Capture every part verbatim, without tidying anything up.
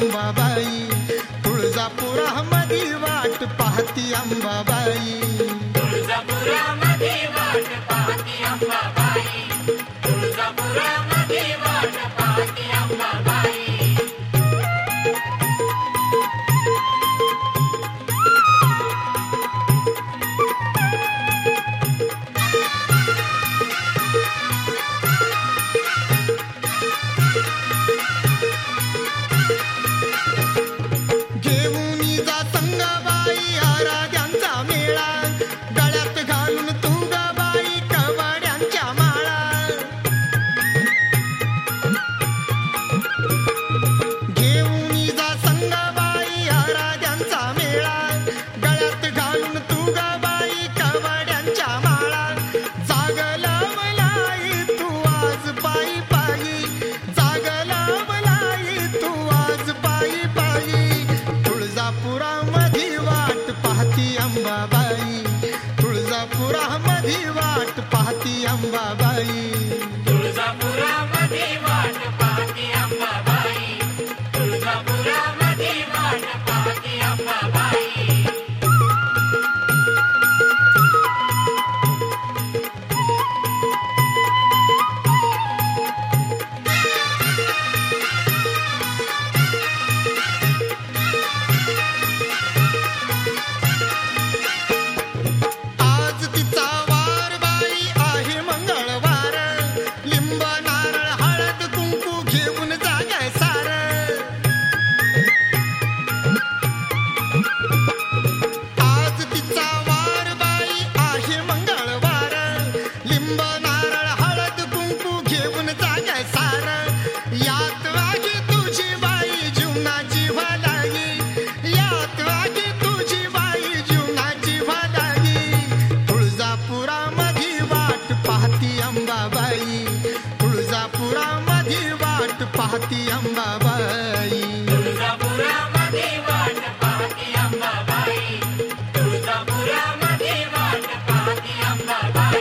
अंबाबाई, तुळजापुरामधी वाट पाहती अंबाबाई. तुळजापुरामधी वाट पाहती अंबाबाई, तुळजापुरामधी वाट पाहती अंबाबाई. तुळजापुरामधी वाट पाहती अंबाबाई, तुळजापुरामधी वाट पाहती अंबाबाई, तुळजापुरामधी वाट पाहती अंबाबाई. तुळजापुरामधी वाट पाहती अंबाबाई, तुळजापुरामधी वाट पाहती अंबाबाई, तुळजापुरामधी वाट पाहती अंबाबाई.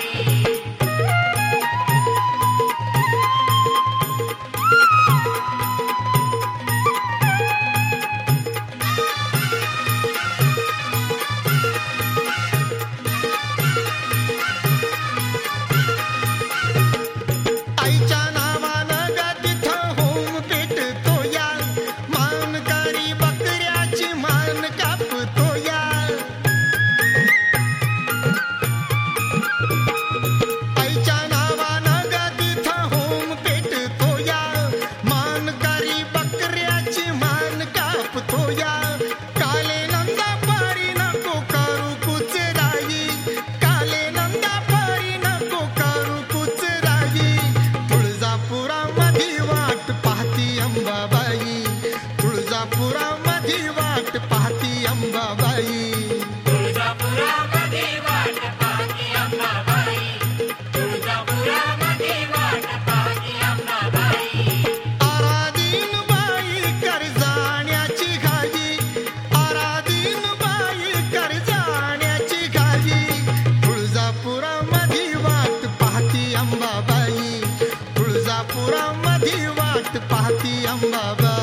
तुळजापुरामधी वाट पाहती अंबाबाई, तुळजापुरामधी वाट पाहती अंबाबाई, तुळजापुरामधी वाट पाहती अंबाबाई. आराधीन बाई कर जाण्याची घाई, आराधीन बाई कर जाण्याची घाई. तुळजापुरामधी वाट पाहती अंबाबाई, तुळजापुरामधी वाट पाहती अंबाबाई.